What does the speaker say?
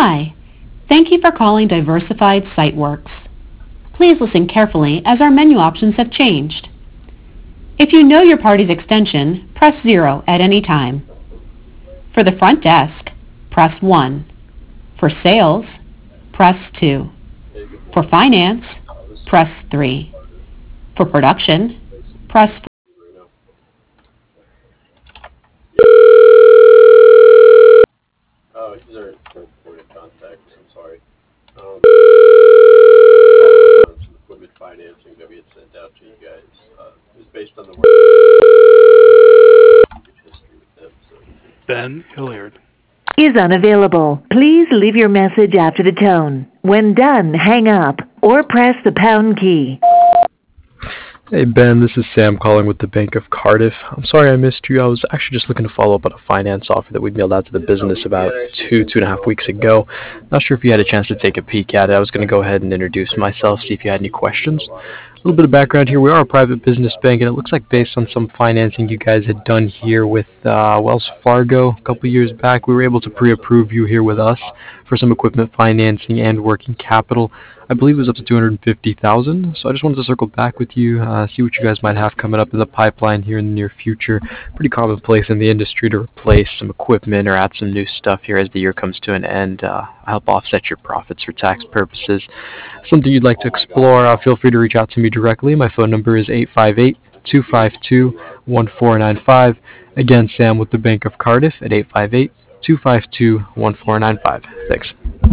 Hi. Thank you for calling Diversified Siteworks. Please listen carefully as our menu options have changed. If you know your party's extension, press 0 at any time. For the front desk, press 1. For sales, press 2. For finance, press 3. For production, press 4. Oh, these are point of contact. I'm sorry. Some equipment financing that we had sent out to you guys. It was based on the history with them. So. Ben Hilliard is unavailable. Please leave your message after the tone. When done, hang up or press the pound key. Hey Ben, this is Sam calling with the Bank of Cardiff. I'm sorry I missed you. I was actually just looking to follow up on a finance offer that we mailed out to the business about two and a half weeks ago. Not sure if you had a chance to take a peek at it. I was going to go ahead and introduce myself, see if you had any questions. A little bit of background here. We are a private business bank, and it looks like based on some financing you guys had done here with Wells Fargo a couple years back, we were able to pre-approve you here with us for some equipment financing and working capital. I believe it was up to $250,000. So I just wanted to circle back with you, see what you guys might have coming up in the pipeline here in the near future. Pretty commonplace in the industry to replace some equipment or add some new stuff here as the year comes to an end. Help offset your profits for tax purposes. Something you'd like to explore, feel free to reach out to me directly. My phone number is 858-252-1495. Again, Sam with the Bank of Cardiff at 858-252-1495. Thanks.